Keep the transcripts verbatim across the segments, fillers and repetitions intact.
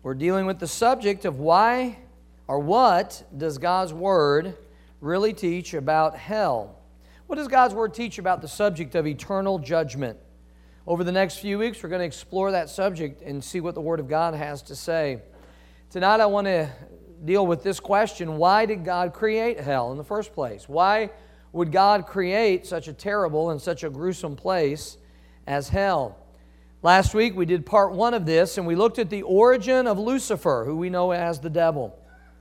We're dealing with the subject of why or what does God's Word really teach about hell? What does God's Word teach about the subject of eternal judgment? Over the next few weeks, we're going to explore that subject and see what the Word of God has to say. Tonight, I want to deal with this question: why did God create hell in the first place? Why would God create such a terrible and such a gruesome place as hell? Last week, we did part one of this, and we looked at the origin of Lucifer, who we know as the devil.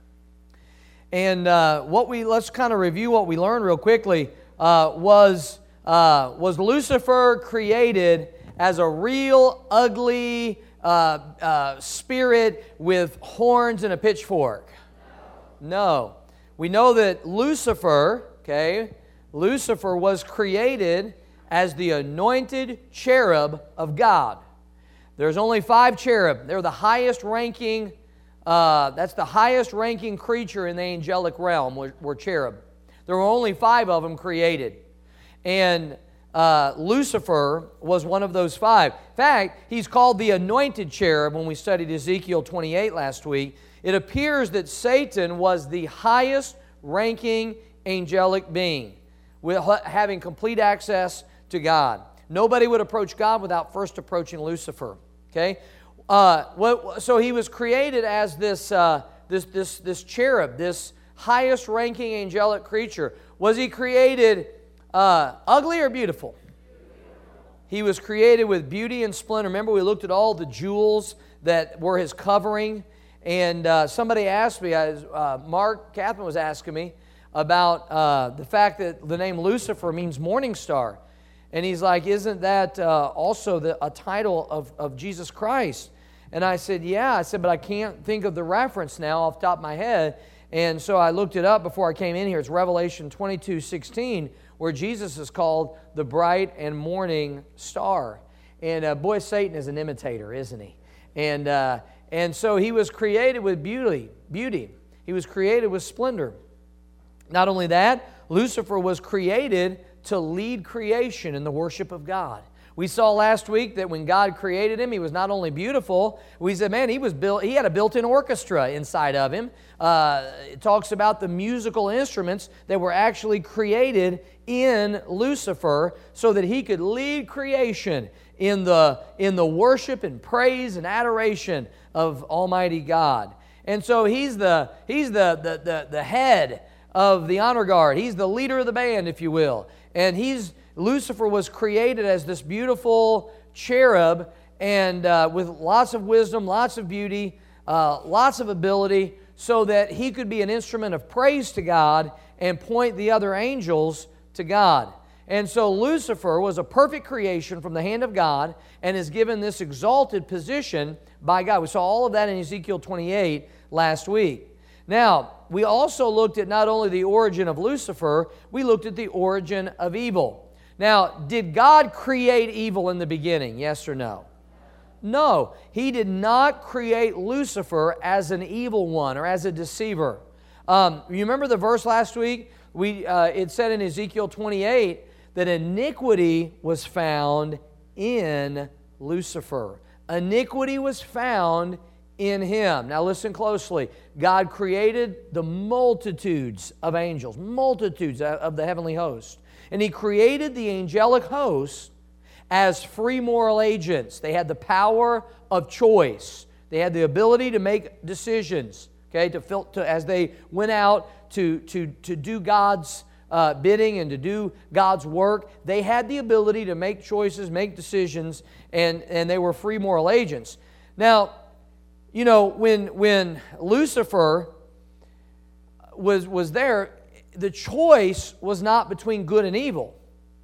And uh, what we let's kind of review what we learned real quickly. Uh, was uh, was Lucifer created as a real ugly uh, uh, spirit with horns and a pitchfork? No. We know that Lucifer, okay, Lucifer was created as the anointed cherub of God. There's only five cherub. They're the highest ranking, uh, that's the highest ranking creature in the angelic realm, were, were cherub. There were only five of them created. And uh, Lucifer was one of those five. In fact, he's called the anointed cherub when we studied Ezekiel twenty-eight last week. It appears that Satan was the highest ranking angelic being, with having complete access to God. Nobody would approach God without first approaching Lucifer. Okay, uh, what, so he was created as this uh, this this this cherub, this highest ranking angelic creature. Was he created uh, ugly or beautiful? He was created with beauty and splendor. Remember, we looked at all the jewels that were his covering. And uh, somebody asked me, uh, Mark Catherine was asking me about uh, the fact that the name Lucifer means morning star. And he's like, isn't that uh, also the, a title of, of Jesus Christ? And I said, yeah. I said, but I can't think of the reference now off the top of my head. And so I looked it up before I came in here. It's Revelation twenty-two sixteen, where Jesus is called the bright and morning star. And uh, boy, Satan is an imitator, isn't he? And uh, and so he was created with beauty. Beauty. He was created with splendor. Not only that, Lucifer was created to lead creation in the worship of God. We saw last week that when God created him, he was not only beautiful. We said, man, he was built. He had a built-in orchestra inside of him. Uh, it talks about the musical instruments that were actually created in Lucifer so that he could lead creation in the in the worship and praise and adoration of Almighty God. And so he's the he's the the the, the head of the honor guard. He's the leader of the band, if you will. And he's Lucifer was created as this beautiful cherub and uh, with lots of wisdom, lots of beauty, uh, lots of ability, so that he could be an instrument of praise to God and point the other angels to God. And so Lucifer was a perfect creation from the hand of God and is given this exalted position by God. We saw all of that in Ezekiel twenty-eight last week. Now, we also looked at not only the origin of Lucifer, we looked at the origin of evil. Now, did God create evil in the beginning? Yes or no? No. He did not create Lucifer as an evil one or as a deceiver. Um, you remember the verse last week? We uh, it said in Ezekiel twenty-eight that iniquity was found in Lucifer. Iniquity was found in him. Now listen closely. God created the multitudes of angels, multitudes of the heavenly host. And He created the angelic host as free moral agents. They had the power of choice. They had the ability to make decisions, okay, to, fil- to as they went out to, to, to do God's uh, bidding and to do God's work. They had the ability to make choices, make decisions, and, and they were free moral agents. Now, you know, when when Lucifer was was there, the choice was not between good and evil.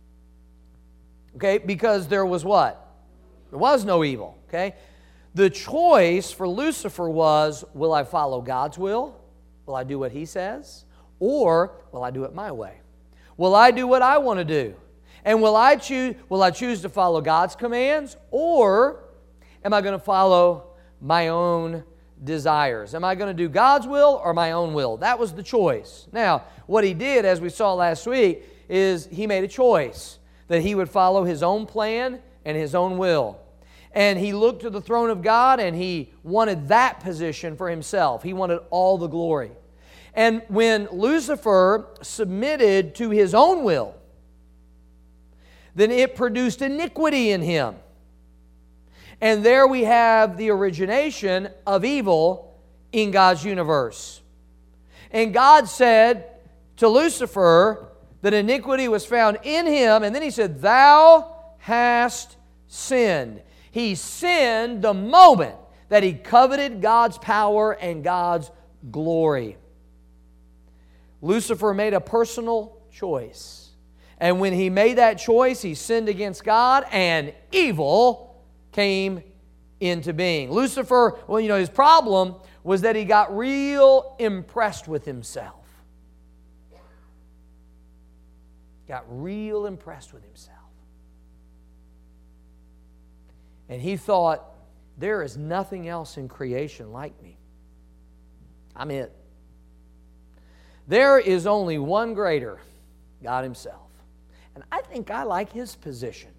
Okay, because there was what? There was no evil, okay? The choice for Lucifer was, will I follow God's will? Will I do what He says? Or will I do it my way? Will I do what I want to do? And will I choose will I choose to follow God's commands, or am I going to follow my own desires? Am I going to do God's will or my own will? That was the choice. Now, what he did, as we saw last week, is he made a choice that he would follow his own plan and his own will. And he looked to the throne of God and he wanted that position for himself. He wanted all the glory. And when Lucifer submitted to his own will, then it produced iniquity in him. And there we have the origination of evil in God's universe. And God said to Lucifer that iniquity was found in him, and then He said, "Thou hast sinned." He sinned the moment that he coveted God's power and God's glory. Lucifer made a personal choice. And when he made that choice, he sinned against God, and evil came into being. Lucifer, well, you know, his problem was that he got real impressed with himself. Got real impressed with himself. And he thought, there is nothing else in creation like me. I'm it. There is only one greater, God Himself. And I think I like His position.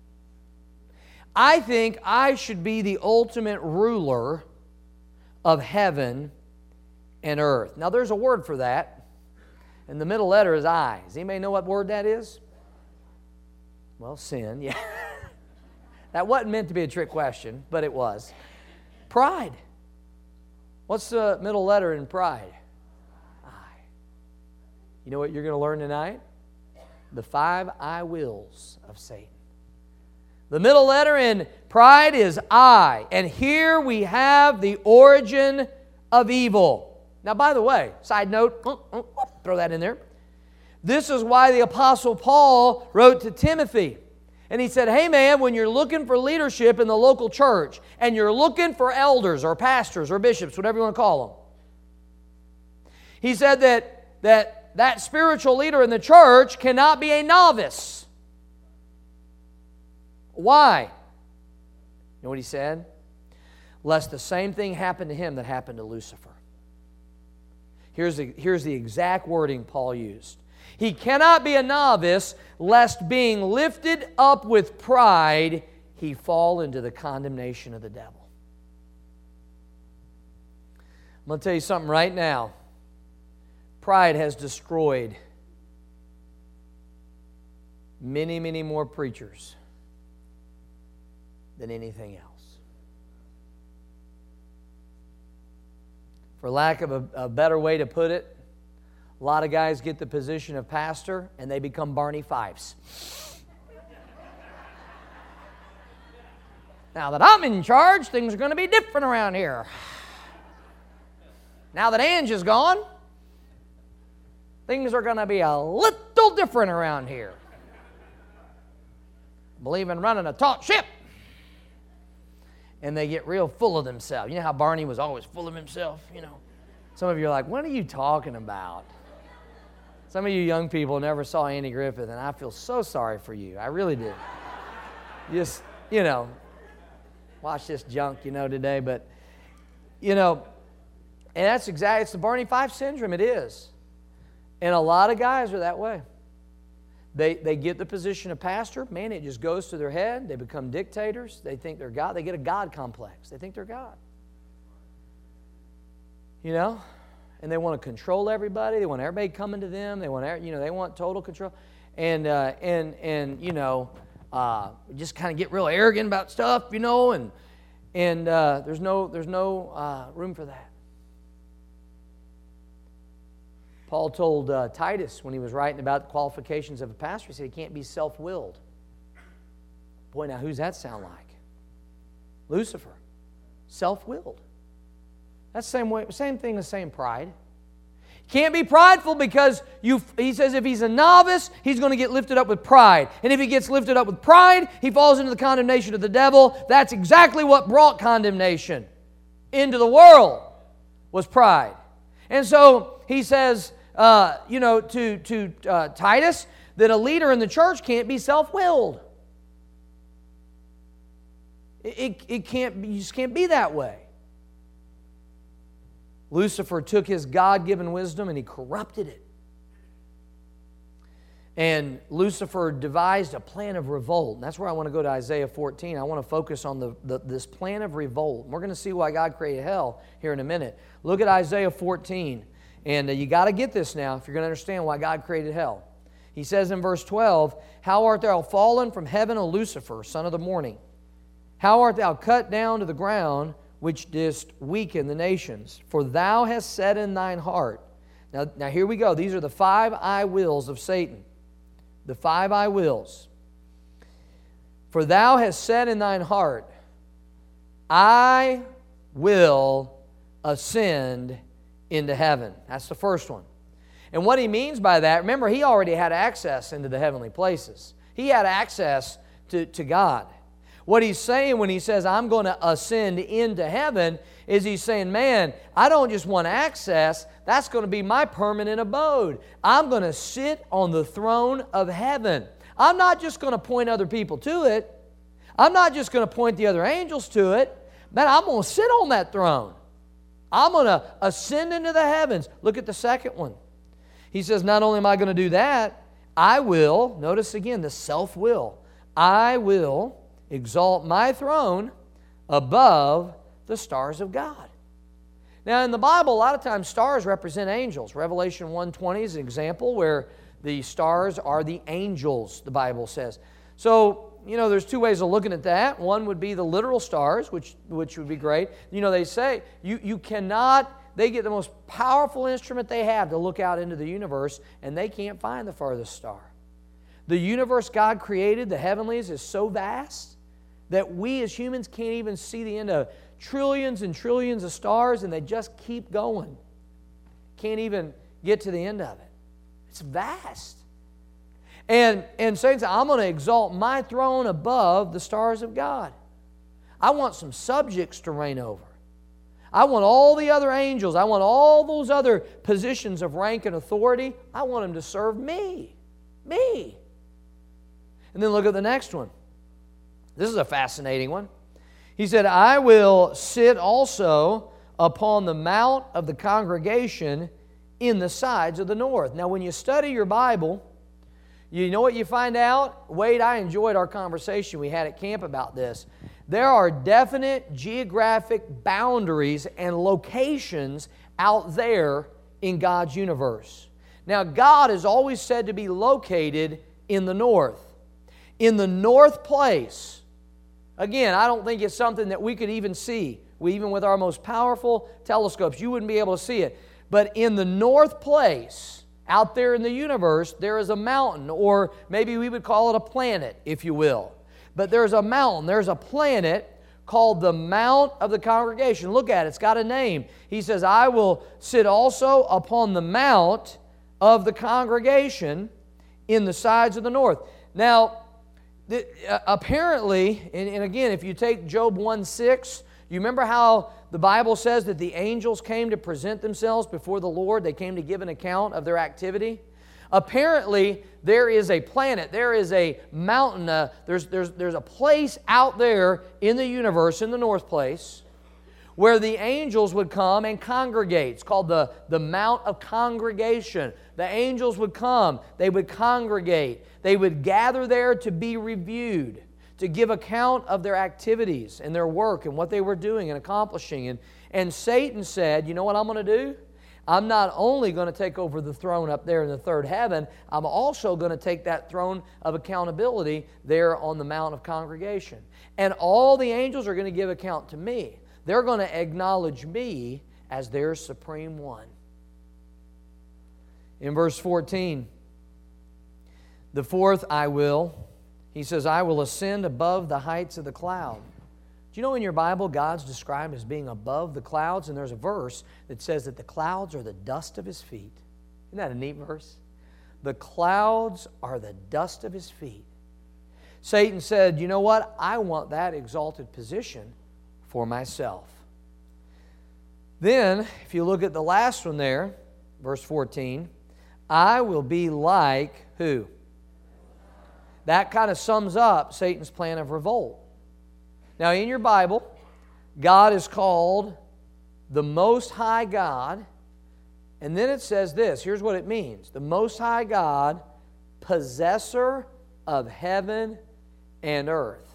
I think I should be the ultimate ruler of heaven and earth. Now there's a word for that. And the middle letter is I. Does anybody know what word that is? Well, sin, yeah. That wasn't meant to be a trick question, but it was. Pride. What's the middle letter in pride? I. You know what you're going to learn tonight? The five I wills of Satan. The middle letter in pride is I. And here we have the origin of evil. Now, by the way, side note, throw that in there. This is why the Apostle Paul wrote to Timothy. And he said, hey man, when you're looking for leadership in the local church, and you're looking for elders or pastors or bishops, whatever you want to call them, he said that that, that spiritual leader in the church cannot be a novice. Why? You know what he said? Lest the same thing happen to him that happened to Lucifer. Here's the, here's the exact wording Paul used. He cannot be a novice, lest being lifted up with pride, he fall into the condemnation of the devil. I'm going to tell you something right now. Pride has destroyed many, many more preachers than anything else. For lack of a, a better way to put it, a lot of guys get the position of pastor and they become Barney Fifes. Now that I'm in charge, things are going to be different around here. Now that Ange is gone, things are going to be a little different around here. Believe in running a taut ship. And they get real full of themselves. You know how Barney was always full of himself? You know, some of you are like, what are you talking about? Some of you young people never saw Andy Griffith, and I feel so sorry for you. I really do. Just, you know, watch this junk, you know, today. But, you know, and that's exactly, it's the Barney Fife syndrome. It is. And a lot of guys are that way. They, they get the position of pastor. Man, it just goes to their head. They become dictators. They think they're God. They get a God complex. They think they're God. You know? And they want to control everybody. They want everybody coming to them. They want, you know, they want total control. And, uh, and, and you know, uh, just kind of get real arrogant about stuff, you know, and, and uh, there's no, there's no uh, room for that. Paul told uh, Titus when he was writing about the qualifications of a pastor, he said he can't be self-willed. Boy, now who's that sound like? Lucifer. Self-willed. That's the same way, same thing as saying pride. Can't be prideful because you. He says if he's a novice, he's going to get lifted up with pride. And if he gets lifted up with pride, he falls into the condemnation of the devil. That's exactly what brought condemnation into the world, was pride. And so he says, uh, you know, to, to uh, Titus, that a leader in the church can't be self-willed. It, it, it can't be, you just can't be that way. Lucifer took his God-given wisdom and he corrupted it. And Lucifer devised a plan of revolt. And that's where I want to go to Isaiah fourteen. I want to focus on the, the, this plan of revolt. We're going to see why God created hell here in a minute. Look at Isaiah fourteen. And uh, you got to get this now if you're going to understand why God created hell. He says in verse twelve, "How art thou fallen from heaven, O Lucifer, son of the morning? How art thou cut down to the ground, which didst weaken the nations? For thou hast said in thine heart." Now, now here we go. These are the five I wills of Satan. The five I wills. "For thou hast said in thine heart, I will ascend into heaven." That's the first one. And what he means by that, remember, he already had access into the heavenly places. He had access to, to God. What he's saying when he says, "I'm going to ascend into heaven," is he's saying, man, I don't just want access. That's going to be my permanent abode. I'm going to sit on the throne of heaven. I'm not just going to point other people to it. I'm not just going to point the other angels to it. Man, I'm going to sit on that throne. I'm going to ascend into the heavens. Look at the second one. He says, not only am I going to do that, I will, notice again, the self-will, I will exalt my throne above the stars of God. Now, in the Bible, a lot of times stars represent angels. Revelation one twenty is an example where the stars are the angels, the Bible says. So, you know, there's two ways of looking at that. One would be the literal stars, which, which would be great. You know, they say you, you cannot, they get the most powerful instrument they have to look out into the universe, and they can't find the farthest star. The universe God created, the heavenlies, is so vast that we as humans can't even see the end of trillions and trillions of stars, and they just keep going. Can't even get to the end of it. It's vast. And, and Satan said, I'm going to exalt my throne above the stars of God. I want some subjects to reign over. I want all the other angels, I want all those other positions of rank and authority, I want them to serve me. Me. And then look at the next one. This is a fascinating one. He said, I will sit also upon the mount of the congregation in the sides of the north. Now, when you study your Bible, you know what you find out? Wade, I enjoyed our conversation we had at camp about this. There are definite geographic boundaries and locations out there in God's universe. Now, God is always said to be located in the north. In the north place. Again, I don't think it's something that we could even see. We, even with our most powerful telescopes, you wouldn't be able to see it. But in the north place, out there in the universe, there is a mountain, or maybe we would call it a planet, if you will. But there's a mountain, there's a planet called the Mount of the Congregation. Look at it, it's got a name. He says, I will sit also upon the Mount of the Congregation in the sides of the north. Now, the, uh, apparently, and, and again, if you take Job one six, you remember how the Bible says that the angels came to present themselves before the Lord? They came to give an account of their activity. Apparently, there is a planet, there is a mountain, uh, there's, there's, there's a place out there in the universe, in the north place, where the angels would come and congregate. It's called the, the Mount of Congregation. The angels would come, they would congregate, they would gather there to be reviewed, to give account of their activities and their work and what they were doing and accomplishing. And, and Satan said, you know what I'm going to do? I'm not only going to take over the throne up there in the third heaven, I'm also going to take that throne of accountability there on the Mount of Congregation. And all the angels are going to give account to me. They're going to acknowledge me as their supreme one. In verse fourteen, the fourth I will, he says, I will ascend above the heights of the cloud. Do you know in your Bible God's described as being above the clouds? And there's a verse that says that the clouds are the dust of His feet. Isn't that a neat verse? The clouds are the dust of His feet. Satan said, you know what? I want that exalted position for myself. Then, if you look at the last one there, verse fourteen, I will be like who? That kind of sums up Satan's plan of revolt. Now, in your Bible, God is called the Most High God. And then it says this. Here's what it means. The Most High God possessor of heaven and earth.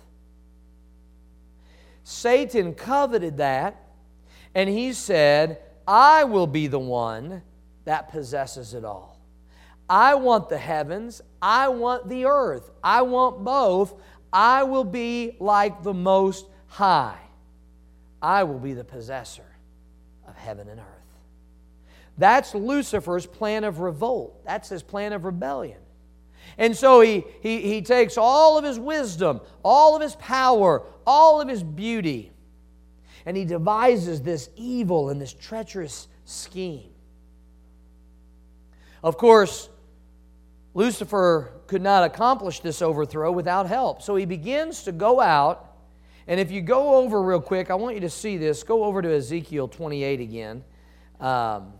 Satan coveted that, and he said, I will be the one that possesses it all. I want the heavens. I want the earth. I want both. I will be like the Most High. I will be the possessor of heaven and earth. That's Lucifer's plan of revolt. That's his plan of rebellion. And so he, he, he takes all of his wisdom, all of his power, all of his beauty, and he devises this evil and this treacherous scheme. Of course, Lucifer could not accomplish this overthrow without help. So he begins to go out, and if you go over real quick, I want you to see this. Go over to Ezekiel twenty-eight again. Um,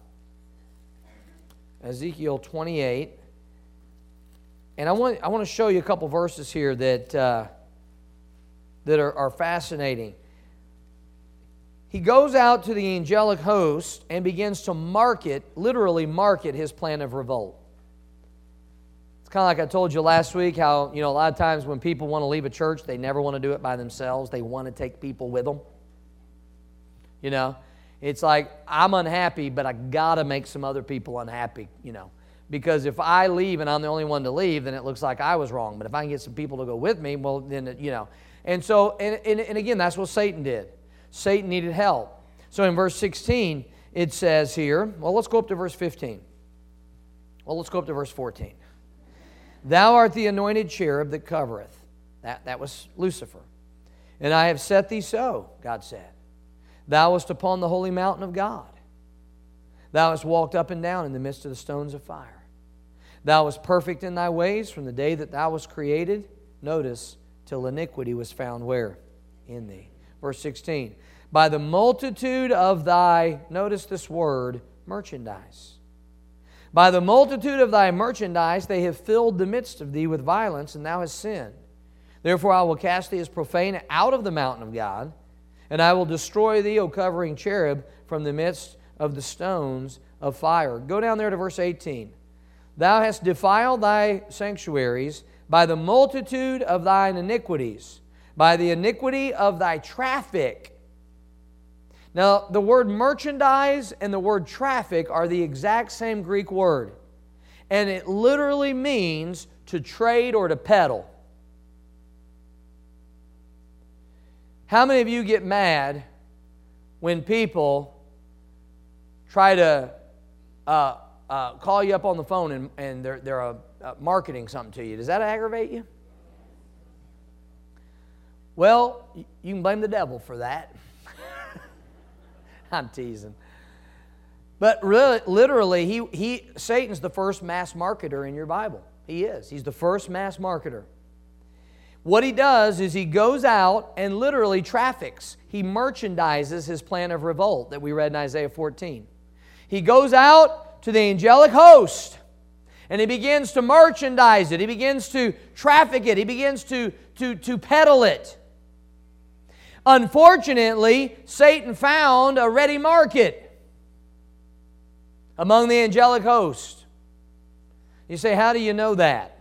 Ezekiel twenty-eight. And I want, I want to show you a couple verses here that, uh, that are, are fascinating. He goes out to the angelic host and begins to market, literally market, his plan of revolt. It's kind of like I told you last week how, you know, a lot of times when people want to leave a church, they never want to do it by themselves. They want to take people with them. You know, it's like, I'm unhappy, but I got to make some other people unhappy, you know. Because if I leave and I'm the only one to leave, then it looks like I was wrong. But if I can get some people to go with me, well, then, you know. And so, and, and, and again, that's what Satan did. Satan needed help. So in verse sixteen, it says here, well, let's go up to verse fifteen. Well, let's go up to verse fourteen. Thou art the anointed cherub that covereth. That, that was Lucifer. And I have set thee so, God said. Thou wast upon the holy mountain of God. Thou hast walked up and down in the midst of the stones of fire. Thou wast perfect in thy ways from the day that thou wast created. Notice, till iniquity was found where? In thee. Verse sixteen. By the multitude of thy, notice this word, merchandise. By the multitude of thy merchandise they have filled the midst of thee with violence, and thou hast sinned. Therefore I will cast thee as profane out of the mountain of God, and I will destroy thee, O covering cherub, from the midst of the stones of fire. Go down there to verse eighteen. Thou hast defiled thy sanctuaries by the multitude of thine iniquities, by the iniquity of thy traffic. Now, the word merchandise and the word traffic are the exact same Greek word. And it literally means to trade or to peddle. How many of you get mad when people try to uh, uh, call you up on the phone and, and they're, they're uh, uh, marketing something to you? Does that aggravate you? Well, you can blame the devil for that. I'm teasing. But really, literally, he, he, Satan's the first mass marketer in your Bible. He is. He's the first mass marketer. What he does is he goes out and literally traffics. He merchandises his plan of revolt that we read in Isaiah fourteen. He goes out to the angelic host and he begins to merchandise it. He begins to traffic it. He begins to, to, to peddle it. Unfortunately, Satan found a ready market among the angelic host. You say, how do you know that?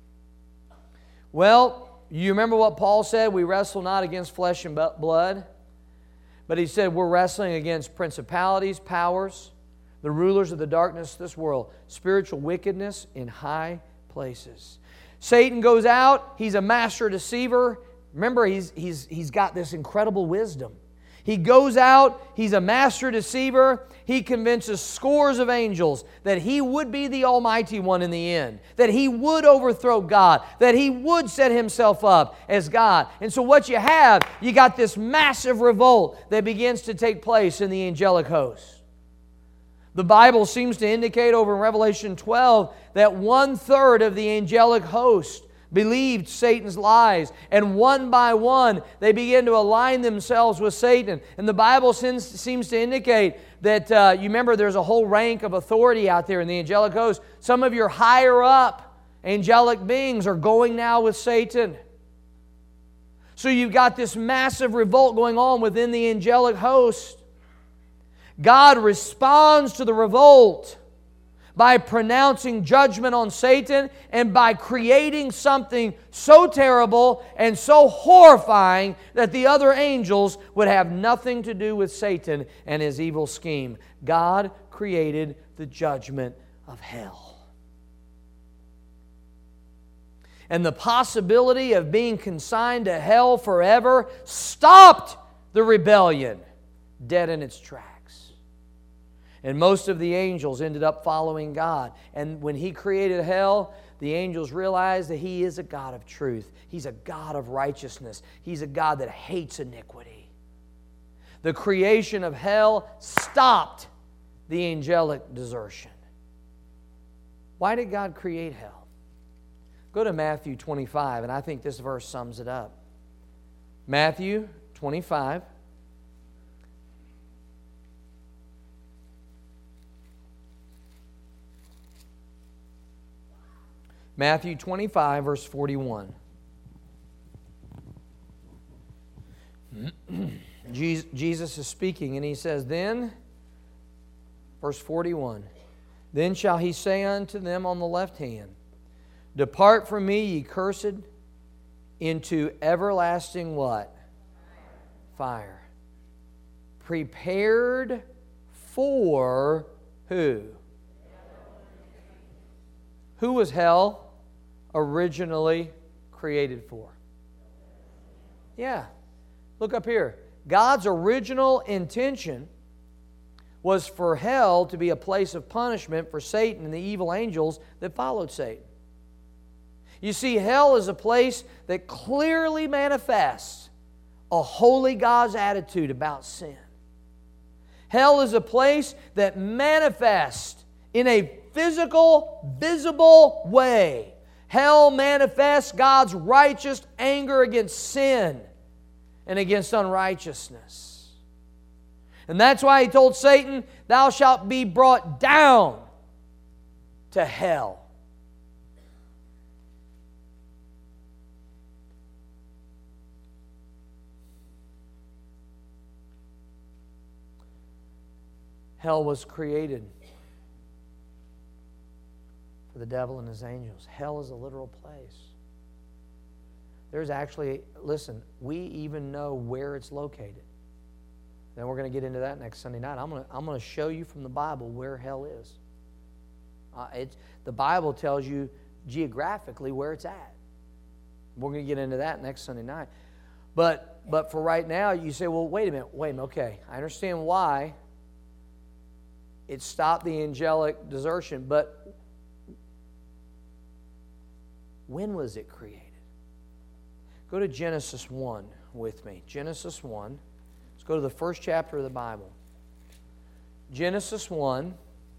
Well, you remember what Paul said? We wrestle not against flesh and blood. But he said we're wrestling against principalities, powers, the rulers of the darkness of this world, spiritual wickedness in high places. Satan goes out. He's a master deceiver. Remember, he's, he's, he's got this incredible wisdom. He goes out, he's a master deceiver. He convinces scores of angels that he would be the Almighty One in the end, that he would overthrow God, that he would set himself up as God. And so what you have, you got this massive revolt that begins to take place in the angelic host. The Bible seems to indicate over in Revelation twelve that one-third of the angelic host believed Satan's lies, and one by one they began to align themselves with Satan. And the Bible seems, seems to indicate that, uh, you remember there's a whole rank of authority out there in the angelic host. Some of your higher up angelic beings are going now with Satan. So you've got this massive revolt going on within the angelic host. God responds to the revolt by pronouncing judgment on Satan and by creating something so terrible and so horrifying that the other angels would have nothing to do with Satan and his evil scheme. God created the judgment of hell. And the possibility of being consigned to hell forever stopped the rebellion dead in its tracks. And most of the angels ended up following God. And when He created hell, the angels realized that He is a God of truth. He's a God of righteousness. He's a God that hates iniquity. The creation of hell stopped the angelic desertion. Why did God create hell? Go to Matthew twenty-five, and I think this verse sums it up. Matthew twenty-five. Matthew twenty-five, verse forty-one. Jesus is speaking, and He says, Then, verse forty-one, Then shall He say unto them on the left hand, Depart from me, ye cursed, into everlasting what? Fire. Prepared for who? Who was hell originally created for? Yeah. Look up here. God's original intention was for hell to be a place of punishment for Satan and the evil angels that followed Satan. You see, hell is a place that clearly manifests a holy God's attitude about sin. Hell is a place that manifests in a physical, visible way. Hell manifests God's righteous anger against sin and against unrighteousness. And that's why He told Satan, Thou shalt be brought down to hell. Hell was created for the devil and his angels. Hell is a literal place. There's actually, listen, we even know where it's located. Then we're going to get into that next Sunday night. I'm going to, I'm going to show you from the Bible where hell is. Uh, it's, the Bible tells you geographically where it's at. We're going to get into that next Sunday night. But, but for right now, you say, well, wait a minute, wait a minute, okay. I understand why it stopped the angelic desertion, but when was it created? Go to Genesis one with me. Genesis one. Let's go to the first chapter of the Bible. Genesis one.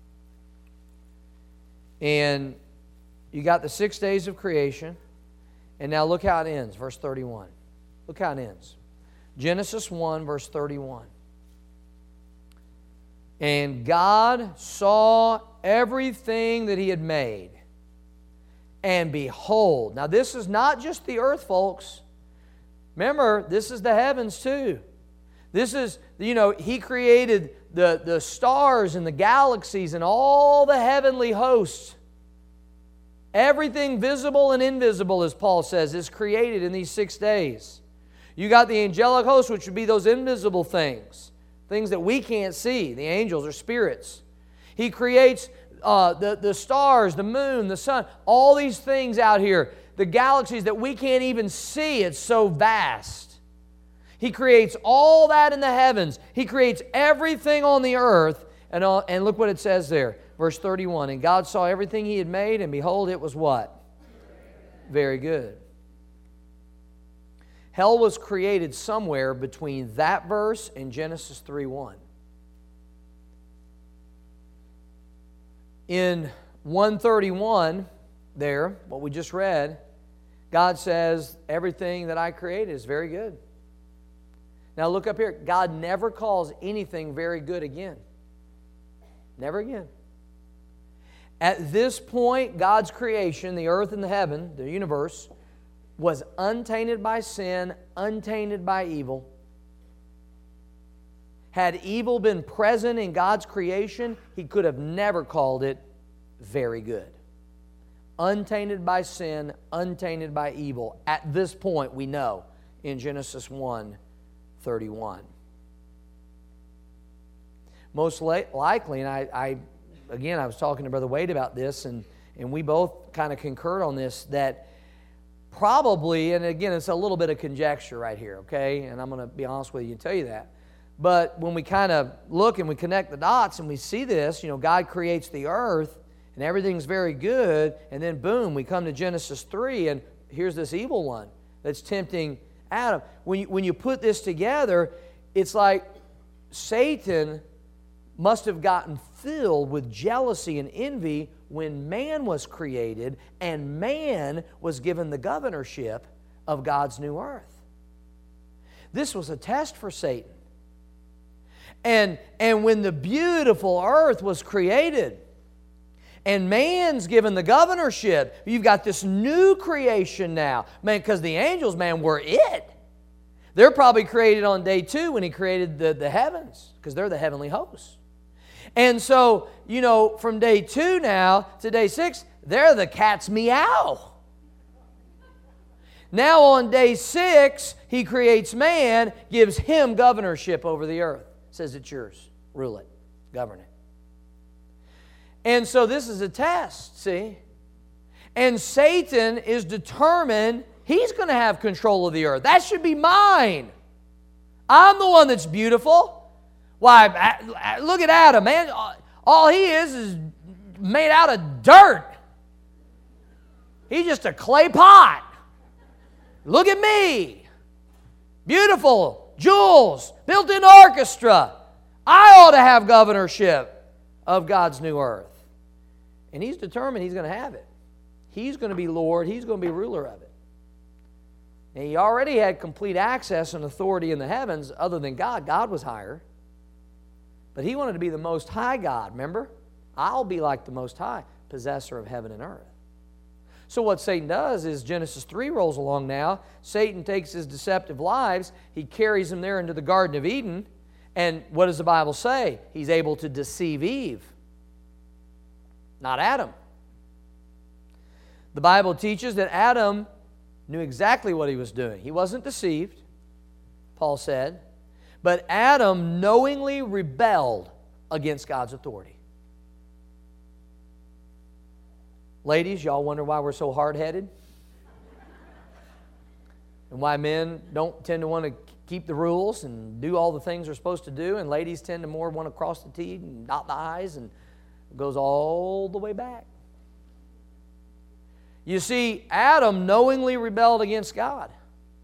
And you got the six days of creation. And now look how it ends, verse thirty-one. Look how it ends. Genesis one, verse thirty-one. And God saw everything that He had made. And behold. Now this is not just the earth, folks. Remember, this is the heavens too. This is, you know, He created the, the stars and the galaxies and all the heavenly hosts. Everything visible and invisible, as Paul says, is created in these six days. You got the angelic hosts, which would be those invisible things. Things that we can't see. The angels are spirits. He creates uh, the, the stars, the moon, the sun, all these things out here. The galaxies that we can't even see. It's so vast. He creates all that in the heavens. He creates everything on the earth. And, uh, and look what it says there. Verse thirty-one. And God saw everything He had made, and behold, it was what? Very good. Hell was created somewhere between that verse and Genesis three one. In one thirty-one, there, what we just read, God says, everything that I created is very good. Now look up here. God never calls anything very good again. Never again. At this point, God's creation, the earth and the heaven, the universe, was untainted by sin, untainted by evil. Had evil been present in God's creation, He could have never called it very good. Untainted by sin, untainted by evil. At this point, we know in Genesis one thirty-one. Most la- likely, and I, I, again, I was talking to Brother Wade about this, and, and we both kind of concurred on this, that probably, and again, it's a little bit of conjecture right here, okay? And I'm going to be honest with you and tell you that. But when we kind of look and we connect the dots and we see this, you know, God creates the earth and everything's very good, and then boom, we come to Genesis three, and here's this evil one that's tempting Adam. When you, when you put this together, it's like Satan must have gotten filled with jealousy and envy when man was created and man was given the governorship of God's new earth. This was a test for Satan. And, and when the beautiful earth was created and man's given the governorship, you've got this new creation now. Man, because the angels, man, were it. They're probably created on day two when He created the, the heavens, because they're the heavenly hosts. And so, you know, from day two now to day six, they're the cat's meow. Now on day six, He creates man, gives him governorship over the earth. Says it's yours. Rule it. Govern it. And so this is a test, see? And Satan is determined he's going to have control of the earth. That should be mine. I'm the one that's beautiful. Why, look at Adam, man. All he is is made out of dirt. He's just a clay pot. Look at me. Beautiful. Jewels. Built-in orchestra. I ought to have governorship of God's new earth. And he's determined he's going to have it. He's going to be Lord. He's going to be ruler of it. And he already had complete access and authority in the heavens other than God. God was higher. But he wanted to be the Most High God, remember? I'll be like the Most High, possessor of heaven and earth. So what Satan does is Genesis three rolls along now. Satan takes his deceptive lives. He carries them there into the Garden of Eden. And what does the Bible say? He's able to deceive Eve. Not Adam. The Bible teaches that Adam knew exactly what he was doing. He wasn't deceived, Paul said. But Adam knowingly rebelled against God's authority. Ladies, y'all wonder why we're so hard-headed? And why men don't tend to want to keep the rules and do all the things they're supposed to do, and ladies tend to more want to cross the T and dot the I's, and it goes all the way back. You see, Adam knowingly rebelled against God.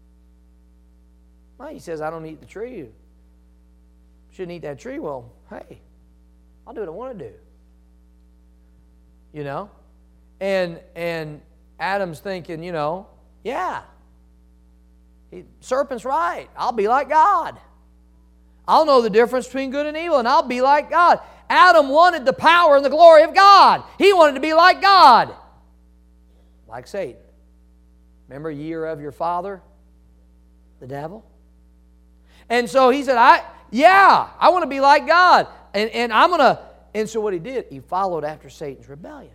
Well, he says, I don't eat the tree. Shouldn't eat that tree. Well, hey, I'll do what I want to do. You know? And and Adam's thinking, you know, yeah, he, serpent's right. I'll be like God. I'll know the difference between good and evil, and I'll be like God. Adam wanted the power and the glory of God. He wanted to be like God. Like Satan. Remember, ye are of your father, the devil? And so he said, I, yeah, I want to be like God. And, and I'm going to, and so what he did, he followed after Satan's rebellion.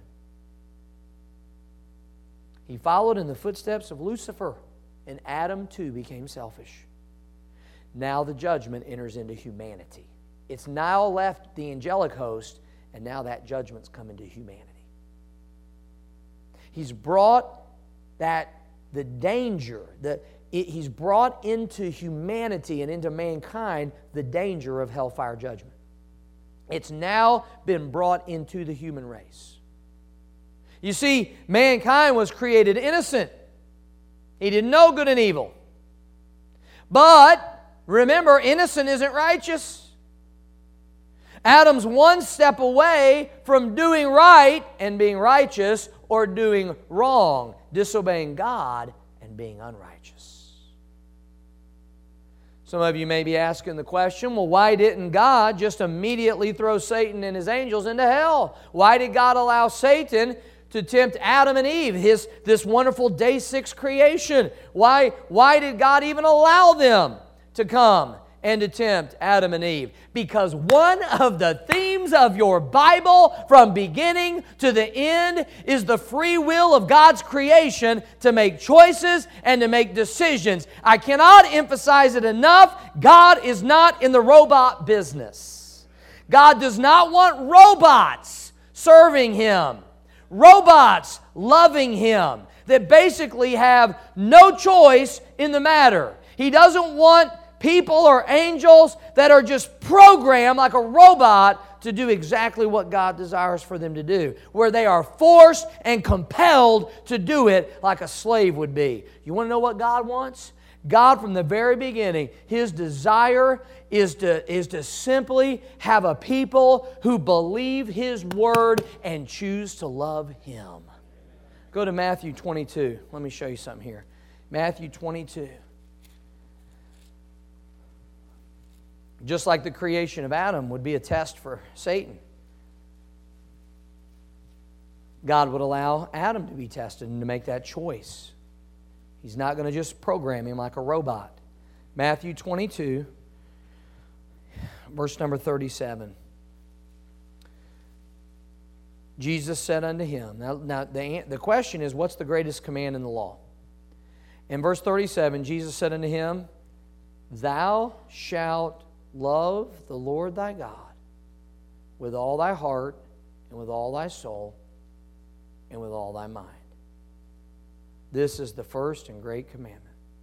He followed in the footsteps of Lucifer, and Adam too became selfish. Now the judgment enters into humanity. It's now left the angelic host, and now that judgment's come into humanity. He's brought that, the danger, the, it, he's brought into humanity and into mankind the danger of hellfire judgment. It's now been brought into the human race. You see, mankind was created innocent. He didn't know good and evil. But, remember, innocent isn't righteous. Adam's one step away from doing right and being righteous, or doing wrong, disobeying God and being unrighteous. Some of you may be asking the question, well, why didn't God just immediately throw Satan and his angels into hell? Why did God allow Satan to tempt Adam and Eve, his, this wonderful day six creation? Why, why did God even allow them to come and to tempt Adam and Eve? Because one of the themes of your Bible from beginning to the end is the free will of God's creation to make choices and to make decisions. I cannot emphasize it enough. God is not in the robot business. God does not want robots serving Him, robots loving Him, that basically have no choice in the matter. He doesn't want people or angels that are just programmed like a robot to do exactly what God desires for them to do, where they are forced and compelled to do it like a slave would be. You want to know what God wants? God, from the very beginning, His desire is to, is to simply have a people who believe His Word and choose to love Him. Go to Matthew twenty-two. Let me show you something here. Matthew twenty-two. Just like the creation of Adam would be a test for Satan, God would allow Adam to be tested and to make that choice. He's not going to just program him like a robot. Matthew twenty-two, verse number thirty-seven. Jesus said unto him, now, now the, the question is, what's the greatest command in the law? In verse thirty-seven, Jesus said unto him, Thou shalt love the Lord thy God with all thy heart and with all thy soul and with all thy mind. This is the first and great commandment.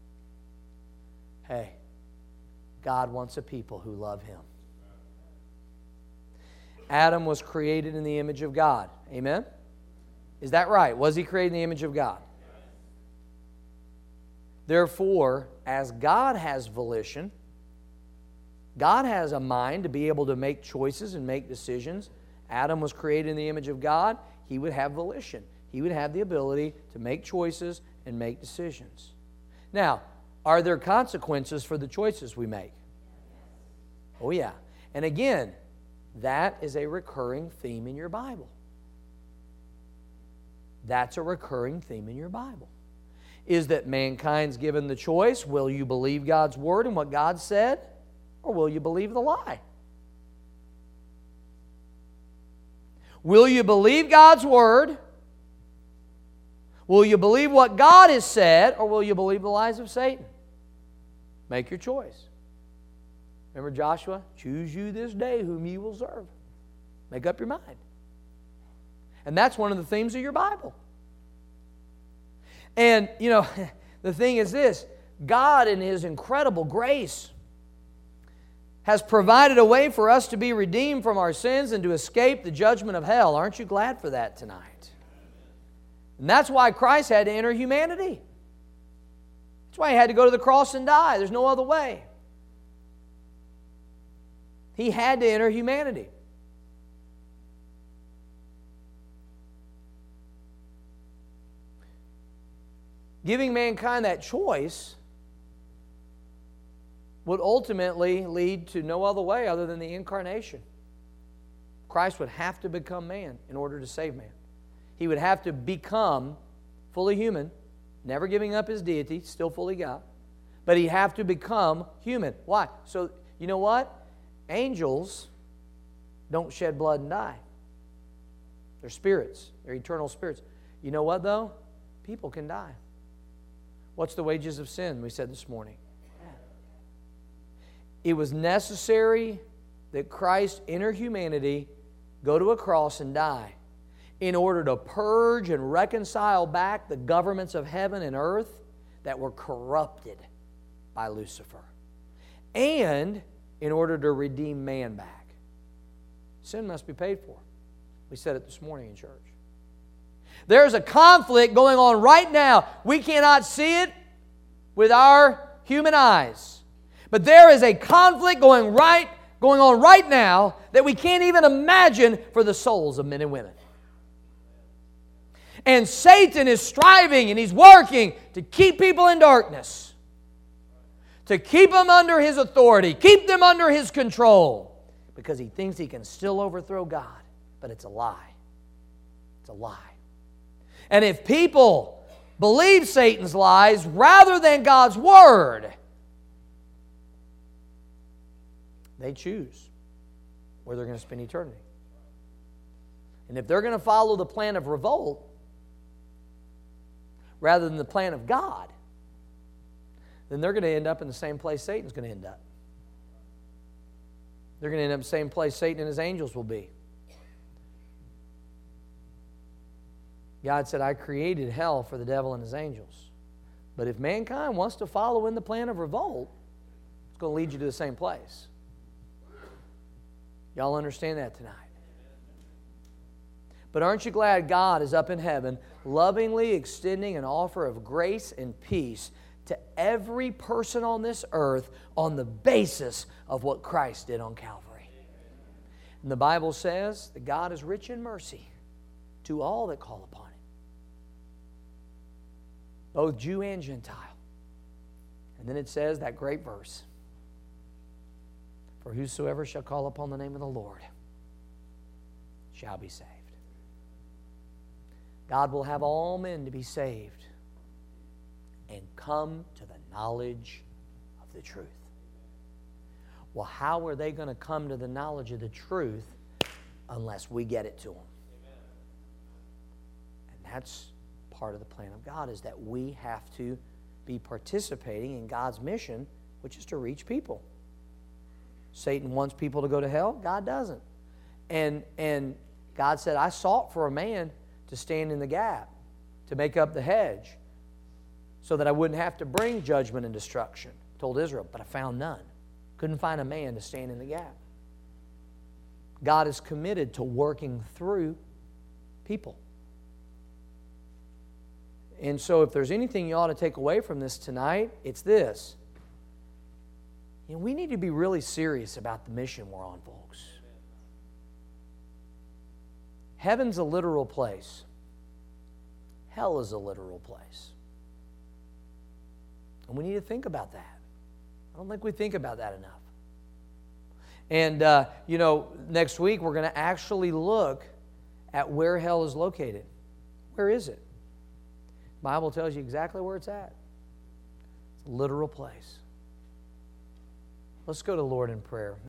Hey, God wants a people who love Him. Adam was created in the image of God. Amen? Is that right? Was he created in the image of God? Therefore, as God has volition, God has a mind to be able to make choices and make decisions. Adam was created in the image of God. He would have volition. He would have the ability to make choices and make decisions. Now, are there consequences for the choices we make? Oh, yeah. And again, that is a recurring theme in your Bible. That's a recurring theme in your Bible. Is that mankind's given the choice, will you believe God's Word and what God said, or will you believe the lie? Will you believe God's Word? Will you believe what God has said, or will you believe the lies of Satan? Make your choice. Remember Joshua? Choose you this day whom you will serve. Make up your mind. And that's one of the themes of your Bible. And, you know, the thing is this. God, in His incredible grace, has provided a way for us to be redeemed from our sins and to escape the judgment of hell. Aren't you glad for that tonight? And that's why Christ had to enter humanity. That's why He had to go to the cross and die. There's no other way. He had to enter humanity. Giving mankind that choice would ultimately lead to no other way other than the incarnation. Christ would have to become man in order to save man. He would have to become fully human, never giving up His deity, still fully God. But He'd have to become human. Why? So, you know what? Angels don't shed blood and die. They're spirits. They're eternal spirits. You know what, though? People can die. What's the wages of sin, we said this morning? It was necessary that Christ enter humanity, go to a cross and die in order to purge and reconcile back the governments of heaven and earth that were corrupted by Lucifer. And in order to redeem man back. Sin must be paid for. We said it this morning in church. There's a conflict going on right now. We cannot see it with our human eyes. But there is a conflict going right, going on right now that we can't even imagine for the souls of men and women. And Satan is striving and he's working to keep people in darkness. To keep them under his authority. Keep them under his control. Because he thinks he can still overthrow God. But it's a lie. It's a lie. And if people believe Satan's lies rather than God's Word, They choose where they're going to spend eternity. And if they're going to follow the plan of revolt rather than the plan of God, then they're going to end up in the same place Satan's going to end up. They're going to end up in the same place Satan and his angels will be. God said, I created hell for the devil and his angels. But if mankind wants to follow in the plan of revolt, it's going to lead you to the same place. Y'all understand that tonight? But aren't you glad God is up in heaven, lovingly extending an offer of grace and peace to every person on this earth on the basis of what Christ did on Calvary? And the Bible says that God is rich in mercy to all that call upon Him, both Jew and Gentile. And then it says that great verse, for whosoever shall call upon the name of the Lord shall be saved. God will have all men to be saved and come to the knowledge of the truth. Well, how are they going to come to the knowledge of the truth unless we get it to them? And that's part of the plan of God, is that we have to be participating in God's mission, which is to reach people. Satan wants people to go to hell. God doesn't. And, and God said, I sought for a man to stand in the gap, to make up the hedge, so that I wouldn't have to bring judgment and destruction. Told Israel, but I found none. Couldn't find a man to stand in the gap. God is committed to working through people. And so if there's anything you ought to take away from this tonight, it's this. You know, we need to be really serious about the mission we're on, folks. Heaven's a literal place. Hell is a literal place. And we need to think about that. I don't think we think about that enough. And, uh, you know, next week we're going to actually look at where hell is located. Where is it? The Bible tells you exactly where it's at. It's a literal place. Let's go to the Lord in prayer.